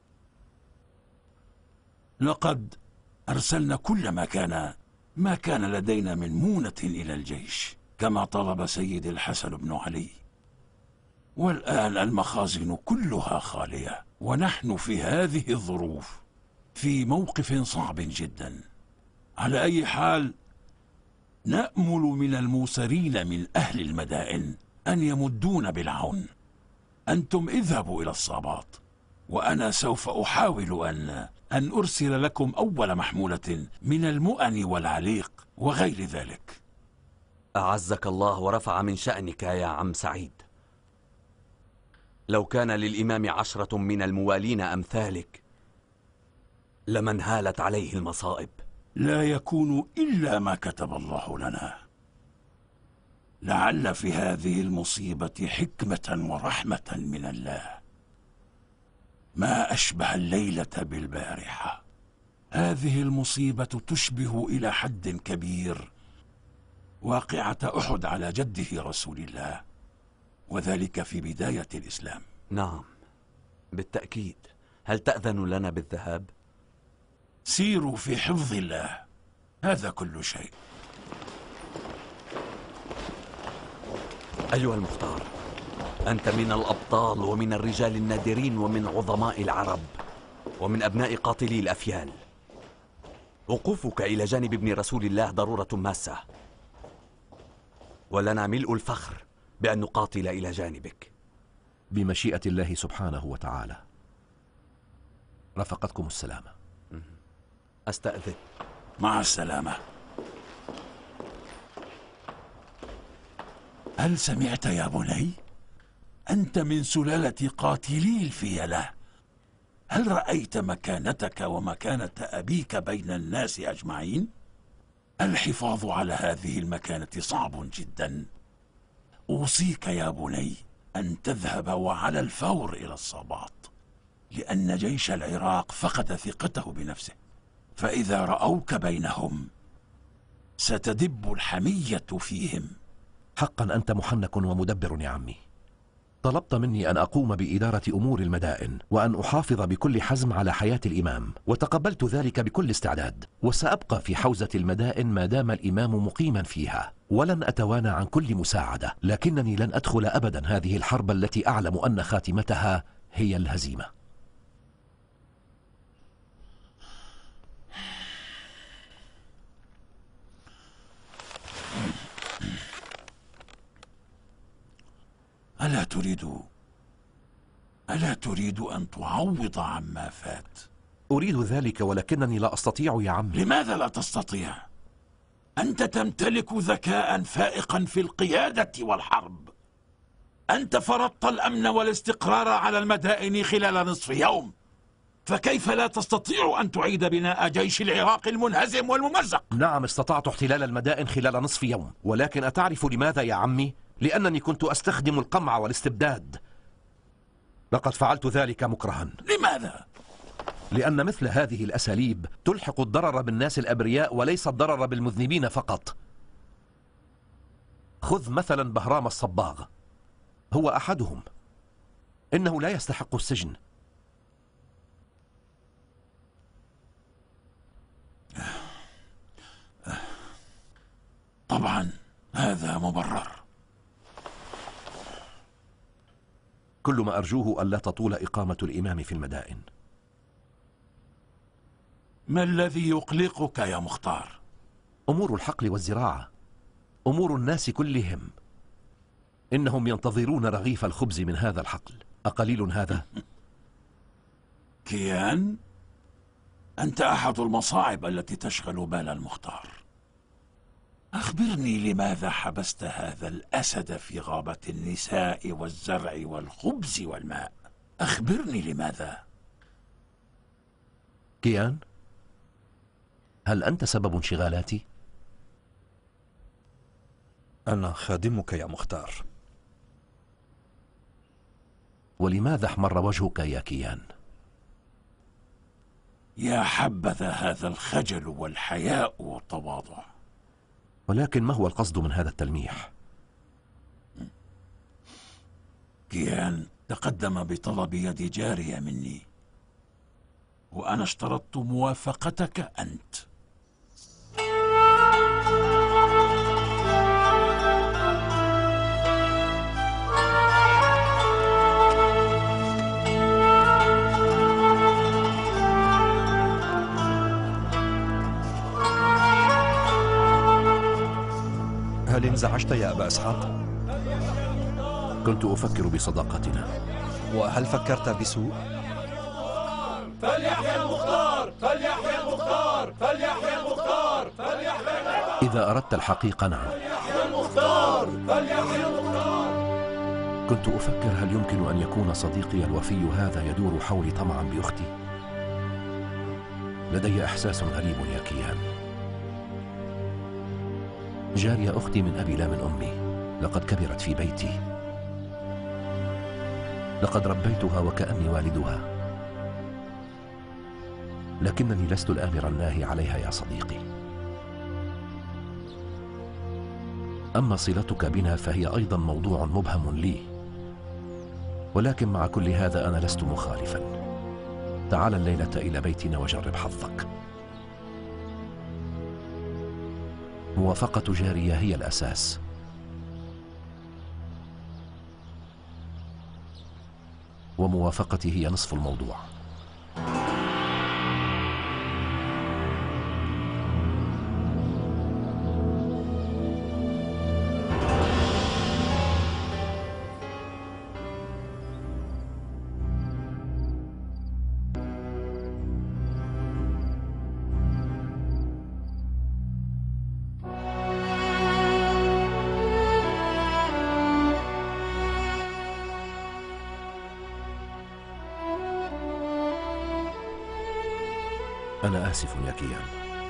لقد أرسلنا كل ما كان ما كان لدينا من مونة إلى الجيش كما طلب سيد الحسن بن علي، والآن المخازن كلها خالية، ونحن في هذه الظروف في موقف صعب جدا. على أي حال، نأمل من الموسرين من أهل المدائن أن يمدون بالعون. أنتم اذهبوا إلى الصابات وأنا سوف أحاول أن أن أرسل لكم أول محمولة من المؤن والعليق وغير ذلك. أعزك الله ورفع من شأنك يا عم سعيد. لو كان للإمام عشرة من الموالين أمثالك لما انهالت عليه المصائب. لا يكون إلا ما كتب الله لنا. لعل في هذه المصيبة حكمة ورحمة من الله. ما أشبه الليلة بالبارحة. هذه المصيبة تشبه إلى حد كبير واقعة أحد على جده رسول الله، وذلك في بداية الإسلام. نعم بالتأكيد. هل تأذن لنا بالذهاب؟ سيروا في حفظ الله، هذا كل شيء. أيها المختار، أنت من الأبطال ومن الرجال النادرين ومن عظماء العرب ومن أبناء قاتلي الأفيال. وقوفك إلى جانب ابن رسول الله ضرورة ماسة، ولنا ملء الفخر بأن نقاتل إلى جانبك. بمشيئة الله سبحانه وتعالى. رفقتكم السلامة. أستأذن. مع السلامة. هل سمعت يا بني؟ أنت من سلالة قاتلي الفيلة. هل رأيت مكانتك ومكانة أبيك بين الناس أجمعين؟ الحفاظ على هذه المكانة صعب جدا. أوصيك يا بني أن تذهب وعلى الفور إلى الصباط، لأن جيش العراق فقد ثقته بنفسه، فإذا رأوك بينهم ستدب الحمية فيهم. حقا أنت محنك ومدبر يا عمي. طلبت مني أن أقوم بإدارة أمور المدائن وأن أحافظ بكل حزم على حياة الإمام، وتقبلت ذلك بكل استعداد، وسأبقى في حوزة المدائن ما دام الإمام مقيما فيها، ولن أتوانى عن كل مساعدة، لكنني لن أدخل أبدا هذه الحرب التي أعلم أن خاتمتها هي الهزيمة. ألا تريد ألا تريد أن تعوض عما فات؟ أريد ذلك، ولكنني لا أستطيع يا عم. لماذا لا تستطيع؟ أنت تمتلك ذكاء فائقا في القيادة والحرب. أنت فرضت الأمن والاستقرار على المدائن خلال نصف يوم، فكيف لا تستطيع أن تعيد بناء جيش العراق المنهزم والممزق؟ نعم، استطعت احتلال المدائن خلال نصف يوم، ولكن أتعرف لماذا يا عمي؟ لأنني كنت أستخدم القمع والاستبداد. لقد فعلت ذلك مكرها. لماذا؟ لأن مثل هذه الأساليب تلحق الضرر بالناس الأبرياء وليس الضرر بالمذنبين فقط. خذ مثلا بهرام الصباغ، هو أحدهم. إنه لا يستحق السجن. طبعا هذا مبرر. كل ما أرجوه ألا تطول إقامة الإمام في المدائن. ما الذي يقلقك يا مختار؟ أمور الحقل والزراعة، أمور الناس كلهم. إنهم ينتظرون رغيف الخبز من هذا الحقل، أقليل هذا؟ كيان، أنت أحد المصاعب التي تشغل بال المختار. أخبرني، لماذا حبست هذا الأسد في غابة النساء والزرع والخبز والماء؟ أخبرني لماذا؟ كيان، هل أنت سبب انشغالاتي؟ أنا خادمك يا مختار. ولماذا احمر وجهك يا كيان؟ يا حبذا هذا الخجل والحياء والتواضع. ولكن ما هو القصد من هذا التلميح؟ كيان تقدم بطلب يد جارية مني، وأنا اشترطت موافقتك أنت. هل انزعجت يا أبا إسحاق؟ كنت أفكر بصداقتنا. وهل فكرت بسوء؟ إذا أردت الحقيقة نعم. فليحيى المختار فليحيى المختار. كنت أفكر هل يمكن أن يكون صديقي الوفي هذا يدور حولي طمعا بأختي؟ لدي إحساس غريب يا كيان. جارية أختي من أبي لا من أمي، لقد كبرت في بيتي، لقد ربيتها وكأني والدها، لكنني لست الآمر الناهي عليها يا صديقي. أما صلتك بنا فهي أيضا موضوع مبهم لي، ولكن مع كل هذا أنا لست مخالفا. تعال الليلة إلى بيتنا وجرب حظك. موافقة جارية هي الأساس. وموافقتي هي نصف الموضوع. أنا آسف يا كيان،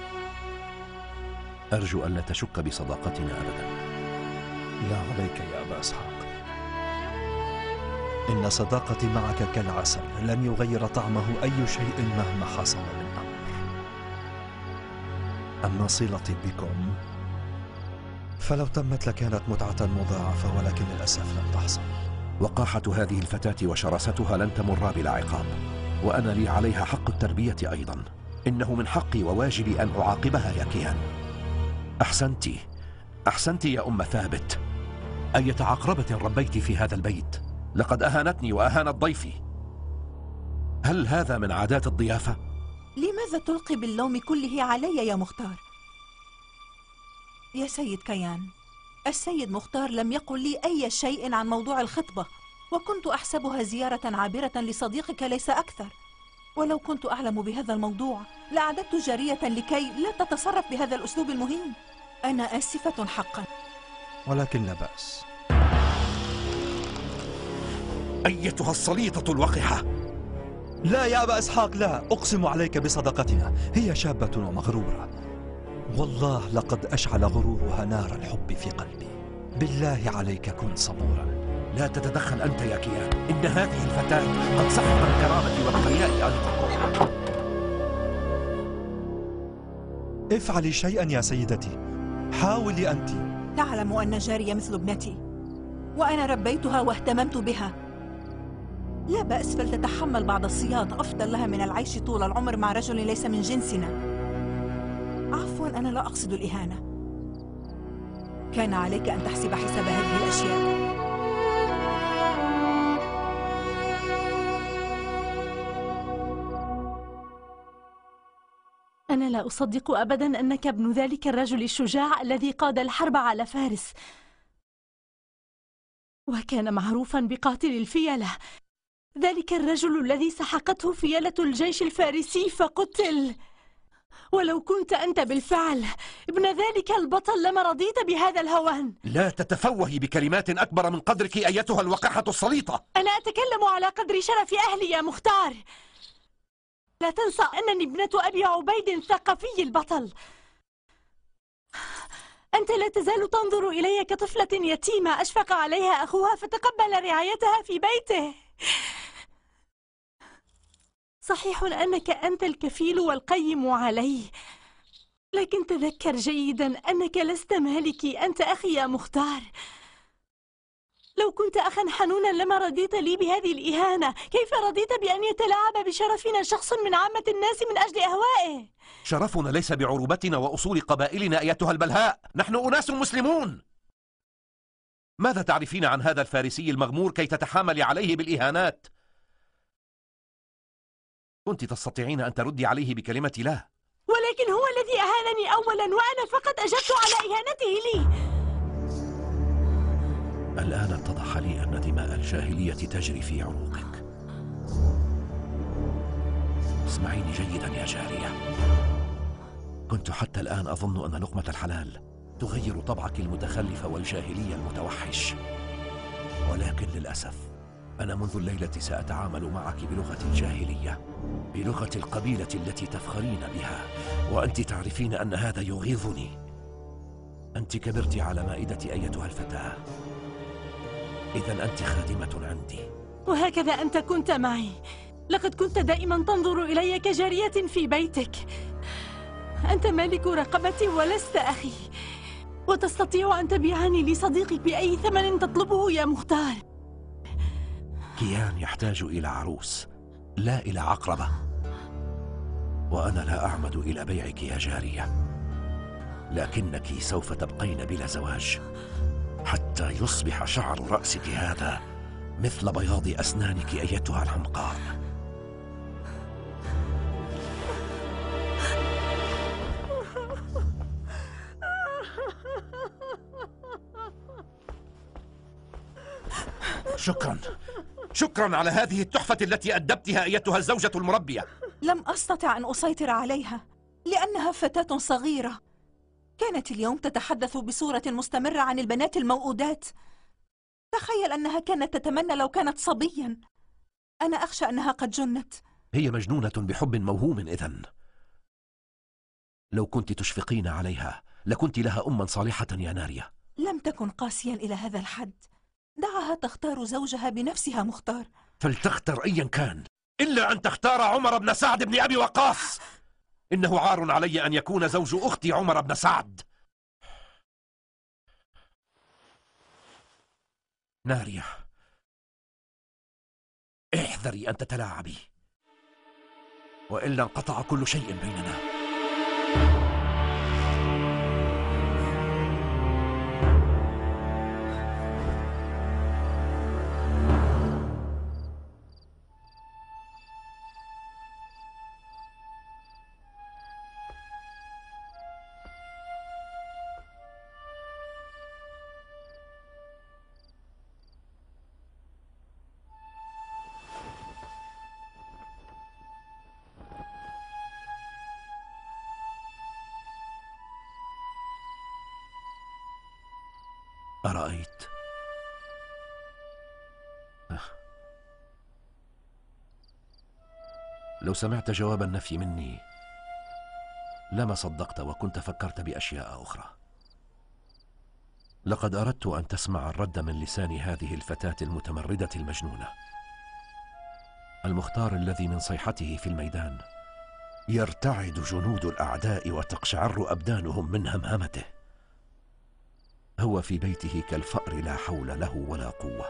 أرجو ألا تشك بصداقتنا أبدا. لا عليك يا أبا إسحاق، إن صداقتي معك كالعسل لن يغير طعمه أي شيء مهما حصل من أمر. أما صلتي بكم فلو تمت لكانت متعة مضاعفة، ولكن للأسف لم تحصل. وقاحة هذه الفتاة وشراستها لن تمر بلا عقاب، وأنا لي عليها حق التربية أيضا. إنه من حقي وواجبي أن أعاقبها يا كيان. أحسنت أحسنت يا أم ثابت. أية عقربة ربيت في هذا البيت، لقد أهانتني وأهانت ضيفي. هل هذا من عادات الضيافة؟ لماذا تلقي باللوم كله علي يا مختار؟ يا سيد كيان، السيد مختار لم يقل لي أي شيء عن موضوع الخطبة، وكنت أحسبها زيارة عابرة لصديقك ليس أكثر. ولو كنت أعلم بهذا الموضوع لأعددت جارية لكي لا تتصرف بهذا الأسلوب المهين. أنا آسفة حقا، ولكن لا بأس. أيتها السليطة الوقحة! لا يا أبا إسحاق، لا، أقسم عليك بصداقتنا، هي شابة ومغرورة، والله لقد أشعل غرورها نار الحب في قلبي. بالله عليك كن صبورا. لا تتدخل أنت يا كيان، إن هذه الفتاة قد سحقت الكرامة والحياء أيضا. افعلي شيئا يا سيدتي، حاولي أنت. تعلم أن جارية مثل ابنتي، وأنا ربيتها واهتممت بها. لا بأس، فلتتحمل بعض الصياط، أفضل لها من العيش طول العمر مع رجل ليس من جنسنا. عفوا، أنا لا أقصد الإهانة، كان عليك أن تحسب حساب هذه الأشياء. أنا لا أصدق أبدا أنك ابن ذلك الرجل الشجاع الذي قاد الحرب على فارس، وكان معروفا بقاتل الفيلة، ذلك الرجل الذي سحقته فيلة الجيش الفارسي فقتل. ولو كنت أنت بالفعل ابن ذلك البطل لما رضيت بهذا الهوان. لا تتفوهي بكلمات أكبر من قدرك أيتها الوقحة السليطة. أنا أتكلم على قدر شرف أهلي يا مختار. لا تنسى أنني ابنة أبي عبيد الثقفي البطل. أنت لا تزال تنظر إلي كطفلة يتيمة أشفق عليها أخوها فتقبل رعايتها في بيته. صحيح أنك أنت الكفيل والقيم عليه، لكن تذكر جيدا أنك لست مالكي، أنت أخي يا مختار. لو كنت أخا حنونا لما رضيت لي بهذه الإهانة. كيف رضيت بأن يتلاعب بشرفنا شخص من عامة الناس من أجل أهوائه؟ شرفنا ليس بعروبتنا وأصول قبائلنا أيتها البلهاء، نحن أناس مسلمون. ماذا تعرفين عن هذا الفارسي المغمور كي تتحاملي عليه بالإهانات؟ كنت تستطيعين أن تردي عليه بكلمة لا، ولكن هو الذي أهانني أولا وأنا فقط أجبت على إهانته لي. الآن اتضح لي أن دماء الجاهلية تجري في عروقك. اسمعيني جيدا يا جارية، كنت حتى الآن أظن أن لقمة الحلال تغير طبعك المتخلف والجاهلي المتوحش، ولكن للأسف أنا منذ الليلة سأتعامل معك بلغة الجاهلية، بلغة القبيلة التي تفخرين بها، وأنت تعرفين أن هذا يغيظني. أنت كبرت على مائدتي أيتها الفتاة، إذن أنت خادمة عندي. وهكذا أنت كنت معي، لقد كنت دائما تنظر إلي كجارية في بيتك. أنت مالك رقبتي ولست أخي، وتستطيع أن تبيعني لصديقك بأي ثمن تطلبه يا مختار. كيان يحتاج إلى عروس لا إلى عقربة، وأنا لا أعمد إلى بيعك يا جارية، لكنك سوف تبقين بلا زواج حتى يصبح شعر رأسك هذا مثل بياض أسنانك أيتها الحمقاء. شكرا شكرا على هذه التحفة التي أدبتها أيتها الزوجة المربية. لم أستطع أن أسيطر عليها لأنها فتاة صغيرة، كانت اليوم تتحدث بصورة مستمرة عن البنات الموؤودات. تخيل أنها كانت تتمنى لو كانت صبيا. أنا أخشى أنها قد جنت. هي مجنونة بحب موهوم إذن. لو كنت تشفقين عليها لكنت لها أما صالحة يا ناريا. لم تكن قاسيا إلى هذا الحد، دعها تختار زوجها بنفسها مختار. فلتختر أيا كان إلا أن تختار عمر بن سعد بن أبي وقاص. إنه عار علي أن يكون زوج أختي عمر بن سعد. ناريا، احذري أن تتلاعبي، وإلا انقطع كل شيء بيننا. أرأيت؟ لو سمعت جواب النفي مني لما صدقت وكنت فكرت بأشياء أخرى. لقد أردت أن تسمع الرد من لسان هذه الفتاة المتمردة المجنونة. المختار الذي من صيحته في الميدان يرتعد جنود الأعداء وتقشعر أبدانهم من همهمته، هو في بيته كالفأر لا حول له ولا قوة.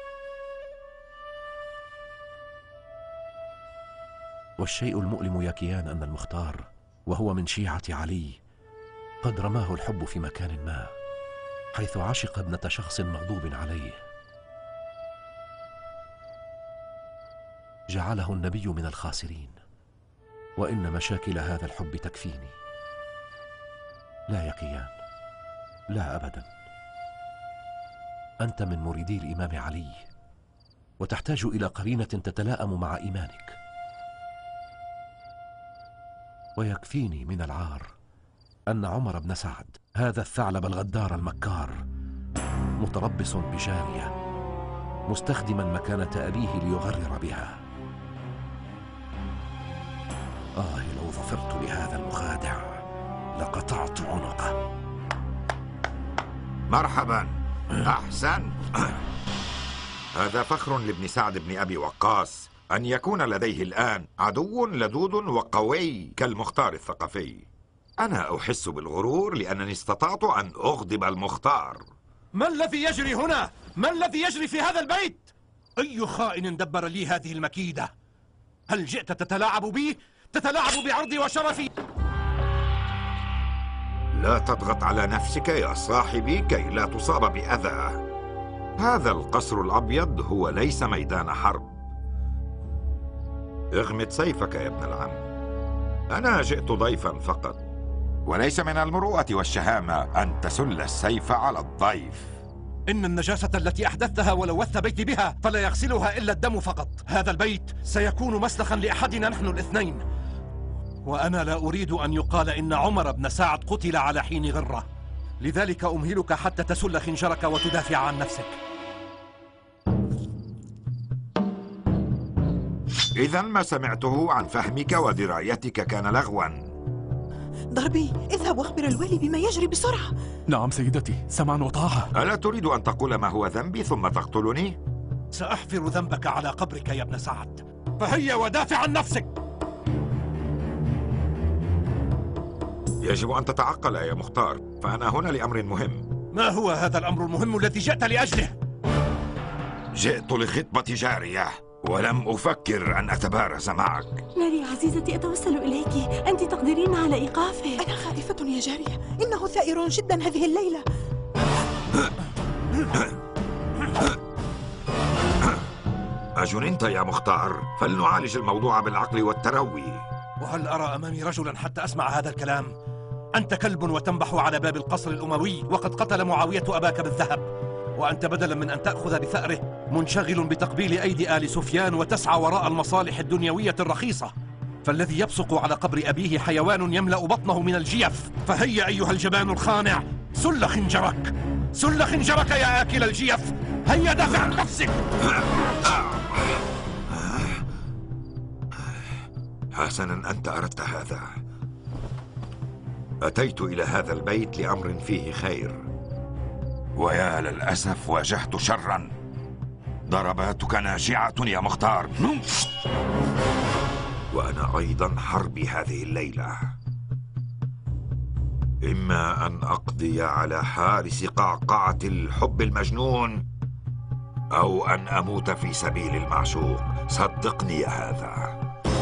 والشيء المؤلم يا كيان أن المختار وهو من شيعة علي قد رماه الحب في مكان ما، حيث عشق ابنة شخص مغضوب عليه، جعله النبي من الخاسرين. وإن مشاكل هذا الحب تكفيني. لا يا كيان، لا أبدا. أنت من مريدي الإمام علي، وتحتاج إلى قرينة تتلائم مع إيمانك. ويكفيني من العار أن عمر بن سعد هذا الثعلب الغدار المكار متربص بجارية، مستخدما مكانة أبيه ليغرر بها. آه لو ظفرت لهذا المخادع لقطعت عنقه. مرحبا، أحسن. هذا فخر لابن سعد بن أبي وقاص أن يكون لديه الآن عدو لدود وقوي كالمختار الثقفي. أنا أحس بالغرور لأنني استطعت أن أغضب المختار. ما الذي يجري هنا؟ ما الذي يجري في هذا البيت؟ أي خائن دبر لي هذه المكيدة؟ هل جئت تتلاعب بي؟ تتلاعب بعرضي وشرفي؟ لا تضغط على نفسك يا صاحبي كي لا تصاب بأذى. هذا القصر الأبيض هو ليس ميدان حرب. اغمد سيفك يا ابن العم. أنا جئت ضيفا فقط، وليس من المروءة والشهامة أن تسل السيف على الضيف. إن النجاسة التي أحدثتها ولوثت بيتي بها فلا يغسلها إلا الدم فقط. هذا البيت سيكون مسلخا لأحدنا نحن الاثنين، وأنا لا أريد أن يقال إن عمر بن سعد قتل على حين غرة، لذلك أمهلك حتى تسل خنجرك وتدافع عن نفسك. إذا ما سمعته عن فهمك ودرايتك كان لغوا. ضربي، اذهب واخبر الوالي بما يجري بسرعة. نعم سيدتي، سمعا وطاعة. ألا تريد أن تقول ما هو ذنبي ثم تقتلني؟ سأحفر ذنبك على قبرك يا ابن سعد، فهيا ودافع عن نفسك. يجب أن تتعقل يا مختار، فأنا هنا لأمر مهم. ما هو هذا الأمر المهم الذي جئت لأجله؟ جئت لخطبة جارية ولم أفكر أن أتبارز معك. ناري عزيزتي، أتوسل إليك، أنت تقدرين على إيقافه. أنا خائفة يا جارية، إنه ثائر جدا هذه الليلة. أجننت يا مختار؟ فلنعالج الموضوع بالعقل والتروي. وهل أرى أمامي رجلا حتى أسمع هذا الكلام؟ أنت كلب وتنبح على باب القصر الأموي، وقد قتل معاوية أباك بالذهب، وأنت بدلا من أن تأخذ بثأره منشغل بتقبيل أيدي آل سفيان وتسعى وراء المصالح الدنيوية الرخيصة. فالذي يبصق على قبر أبيه حيوان يملأ بطنه من الجيف. فهيا أيها الجبان الخانع، سل خنجرك، سل خنجرك يا آكل الجيف، هيا دافع عن نفسك. حسنا، أنت أردت هذا. أتيت إلى هذا البيت لأمر فيه خير، ويا للأسف واجهت شرا. ضرباتك ناجعة يا مختار، وأنا أيضا حربي هذه الليلة. إما أن أقضي على حارس قعقعة الحب المجنون، أو أن أموت في سبيل المعشوق. صدقني يا هذا.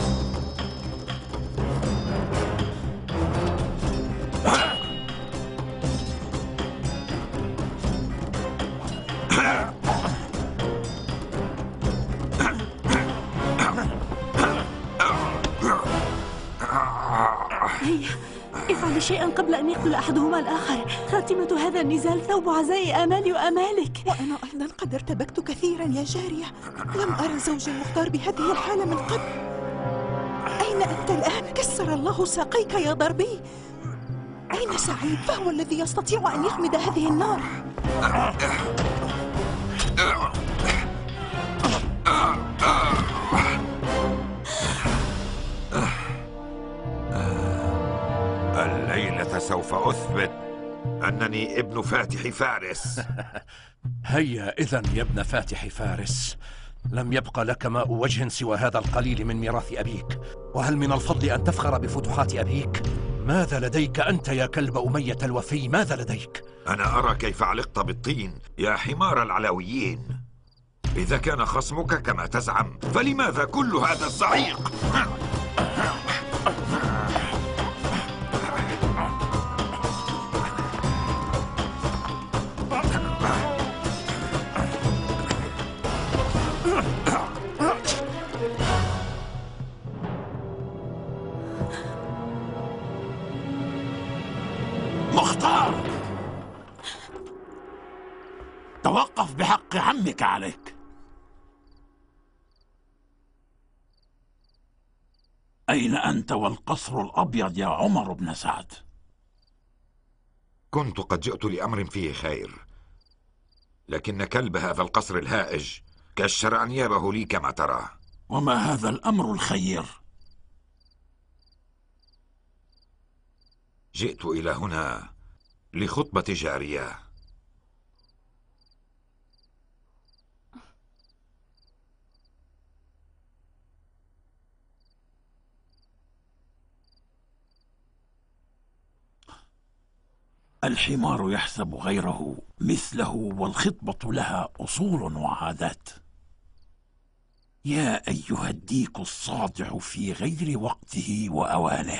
هيا افعلي شيئا قبل أن يقتل أحدهما الآخر. خاتمة هذا النزال ثوب عزاء آمالي وآمالك. وأنا أيضا قد ارتبكت كثيرا يا جارية، لم أرى زوجي المختار بهذه الحالة من قبل. أين أنت الآن؟ كسر الله ساقيك يا ضربي. أين سعيد؟ فهو الذي يستطيع أن يخمد هذه النار. الليلة سوف أثبت أنني ابن فاتح فارس. هيا إذن يا ابن فاتح فارس، لم يبق لك ماء وجه سوى هذا القليل من ميراث أبيك، وهل من الفضل أن تفخر بفتوحات أبيك؟ ماذا لديك أنت يا كلب أمية الوفي؟ ماذا لديك؟ أنا أرى كيف علقت بالطين يا حمار العلويين. إذا كان خصمك كما تزعم، فلماذا كل هذا الزعيق؟ مختار، توقف بحق عمك عليك. أين أنت والقصر الأبيض يا عمر بن سعد؟ كنت قد جئت لأمر فيه خير، لكن كلب هذا القصر الهائج كشر أنيابه لي كما ترى. وما هذا الأمر الخير؟ جئت إلى هنا لخطبة جارية. الحمار يحسب غيره مثله، والخطبة لها أصول وعادات. يا أيها الديك الصادع في غير وقته وأوانه،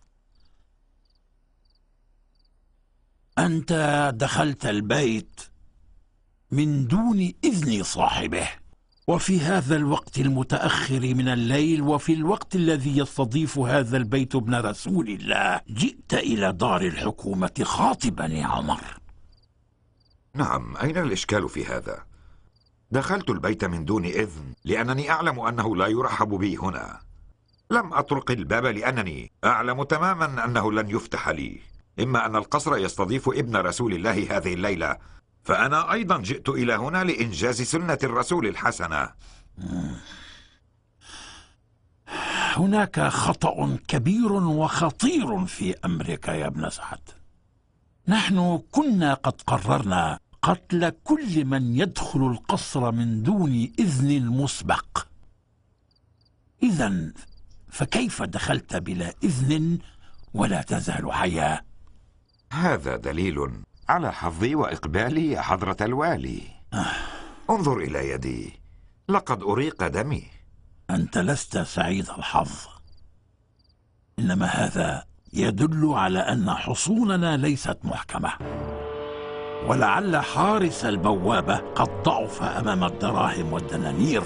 أنت دخلت البيت من دون إذن صاحبه، وفي هذا الوقت المتأخر من الليل، وفي الوقت الذي يستضيف هذا البيت ابن رسول الله، جئت إلى دار الحكومة خاطبا يا عمر. نعم، أين الإشكال في هذا؟ دخلت البيت من دون إذن لأنني أعلم أنه لا يرحب بي هنا. لم أطرق الباب لأنني أعلم تماما أنه لن يفتح لي. إما أن القصر يستضيف ابن رسول الله هذه الليلة، فأنا أيضا جئت إلى هنا لإنجاز سنة الرسول الحسنة. هناك خطأ كبير وخطير في أمرك يا ابن سعد. نحن كنا قد قررنا قتل كل من يدخل القصر من دون إذن مسبق. إذن فكيف دخلت بلا إذن ولا تزال حيا؟ هذا دليل على حظي وإقبالي يا حضرة الوالي. انظر إلى يدي، لقد أريق دمي. أنت لست سعيد الحظ، إنما هذا يدل على أن حصوننا ليست محكمة، ولعل حارس البوابة قد ضعف أمام الدراهم والدنانير،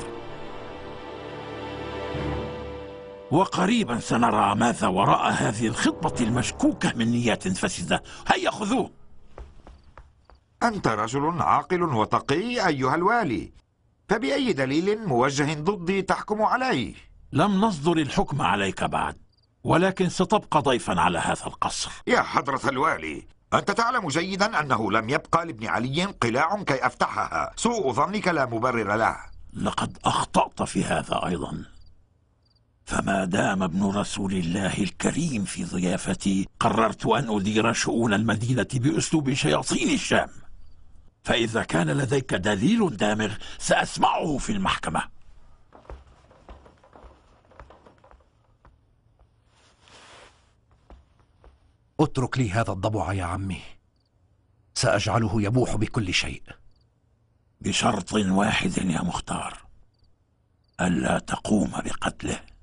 وقريبا سنرى ماذا وراء هذه الخطبة المشكوكة من نيات فاسدة. هيا خذوه. أنت رجل عاقل وتقي أيها الوالي، فبأي دليل موجه ضدي تحكم علي؟ لم نصدر الحكم عليك بعد، ولكن ستبقى ضيفا على هذا القصر. يا حضرة الوالي، أنت تعلم جيدا أنه لم يبقى لابن علي قلاع كي أفتحها. سوء ظنك لا مبرر له. لقد أخطأت في هذا أيضا، فما دام ابن رسول الله الكريم في ضيافتي قررت أن أدير شؤون المدينة بأسلوب شياطين الشام، فإذا كان لديك دليل دامغ سأسمعه في المحكمة. اترك لي هذا الضبع يا عمي، سأجعله يبوح بكل شيء. بشرط واحد يا مختار، ألا تقوم بقتله.